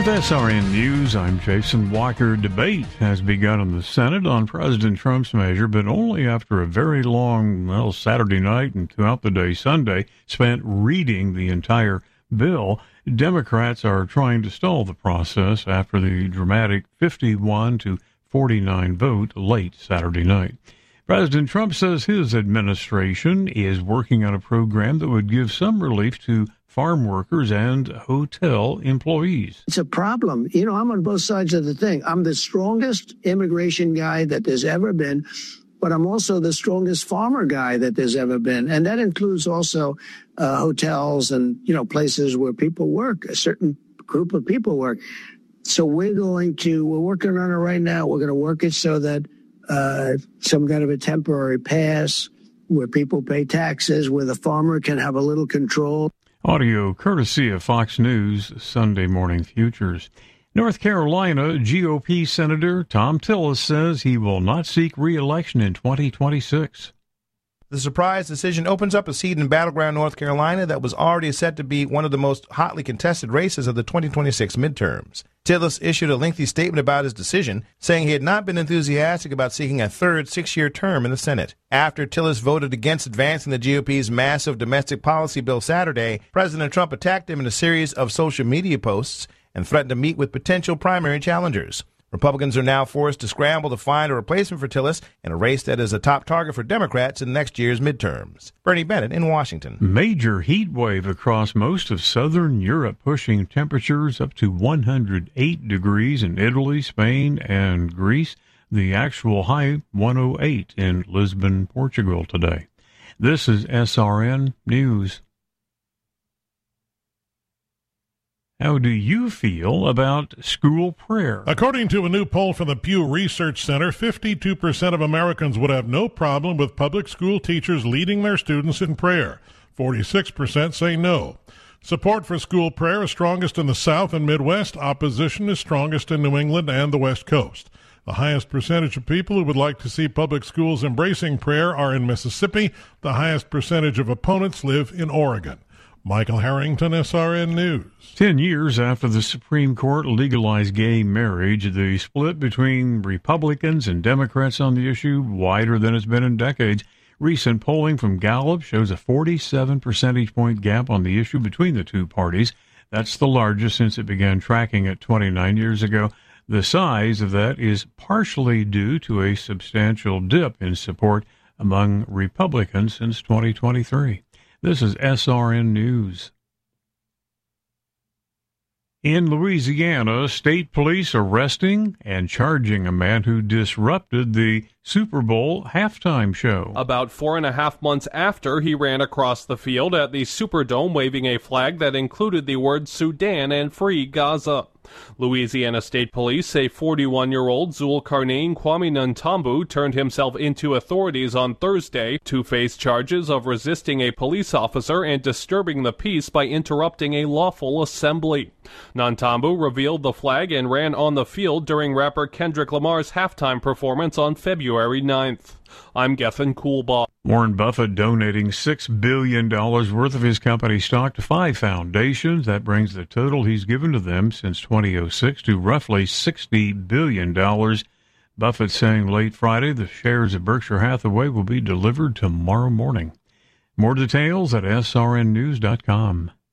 With SRN News, I'm Jason Walker. Debate has begun in the Senate on President Trump's measure, but only after a very long, Saturday night and throughout the day Sunday spent reading the entire bill. Democrats are trying to stall the process after the dramatic 51-49 vote late Saturday night. President Trump says his administration is working on a program that would give some relief to farm workers and hotel employees. It's a problem. You know, I'm on both sides of the thing. I'm the strongest immigration guy that there's ever been, but I'm also the strongest farmer guy that there's ever been. And that includes also hotels and, places where people work, a certain group of people work. So we're working on it right now. We're going to work it so that some kind of a temporary pass where people pay taxes, where the farmer can have a little control. Audio courtesy of Fox News Sunday Morning Futures. North Carolina GOP Senator Thom Tillis says he will not seek re-election in 2026. The surprise decision opens up a seat in battleground North Carolina that was already set to be one of the most hotly contested races of the 2026 midterms. Tillis issued a lengthy statement about his decision, saying he had not been enthusiastic about seeking a third 6-year term in the Senate. After Tillis voted against advancing the GOP's massive domestic policy bill Saturday, President Trump attacked him in a series of social media posts and threatened to meet with potential primary challengers. Republicans are now forced to scramble to find a replacement for Tillis in a race that is a top target for Democrats in next year's midterms. Bernie Bennett in Washington. Major heat wave across most of southern Europe, pushing temperatures up to 108 degrees in Italy, Spain, and Greece. The actual high, 108 in Lisbon, Portugal today. This is SRN News. How do you feel about school prayer? According to a new poll from the Pew Research Center, 52% of Americans would have no problem with public school teachers leading their students in prayer. 46% say no. Support for school prayer is strongest in the South and Midwest. Opposition is strongest in New England and the West Coast. The highest percentage of people who would like to see public schools embracing prayer are in Mississippi. The highest percentage of opponents live in Oregon. Michael Harrington, SRN News. 10 years after the Supreme Court legalized gay marriage, the split between Republicans and Democrats on the issue wider than it's been in decades. Recent polling from Gallup shows a 47 percentage point gap on the issue between the two parties. That's the largest since it began tracking it 29 years ago. The size of that is partially due to a substantial dip in support among Republicans since 2023. This is SRN News. In Louisiana, state police arresting and charging a man who disrupted the Super Bowl halftime show. About 4.5 months after he ran across the field at the Superdome waving a flag that included the words Sudan and Free Gaza. Louisiana State Police say 41-year-old Zulkarnain Kwame Nantambu turned himself into authorities on Thursday to face charges of resisting a police officer and disturbing the peace by interrupting a lawful assembly. Nantambu revealed the flag and ran on the field during rapper Kendrick Lamar's halftime performance on February 9th. I'm Gethin Coolbaugh. Warren Buffett donating $6 billion worth of his company stock to 5 foundations. That brings the total he's given to them since 2006 to roughly $60 billion. Buffett saying late Friday the shares of Berkshire Hathaway will be delivered tomorrow morning. More details at srnnews.com.